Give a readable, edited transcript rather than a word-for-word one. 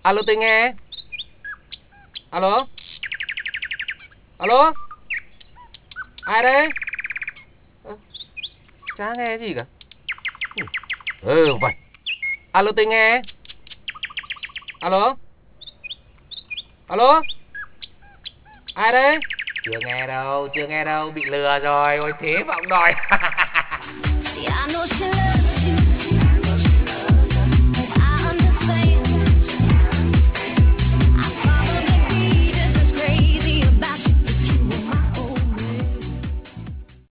Alo tôi nghe. Alo. Alo. Ai đấy? Chả nghe gì cả. Không phải. Alo tôi nghe. Alo. Alo. Ai đấy? Chưa nghe đâu, chưa nghe đâu, bị lừa rồi. Ôi thế mà ông đòi.